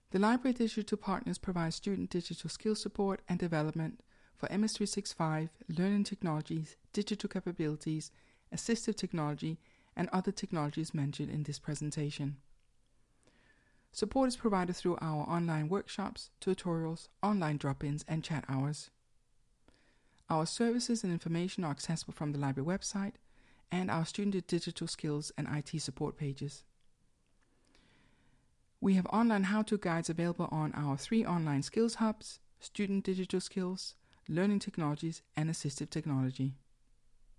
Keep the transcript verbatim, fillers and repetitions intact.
The Library Digital Partners provide student digital skills support and development for M S three sixty-five, learning technologies, digital capabilities, assistive technology, and other technologies mentioned in this presentation. Support is provided through our online workshops, tutorials, online drop-ins, and chat hours. Our services and information are accessible from the library website and our student digital skills and I T support pages. We have online how-to guides available on our three online skills hubs: Student Digital Skills, Learning Technologies, and Assistive Technology.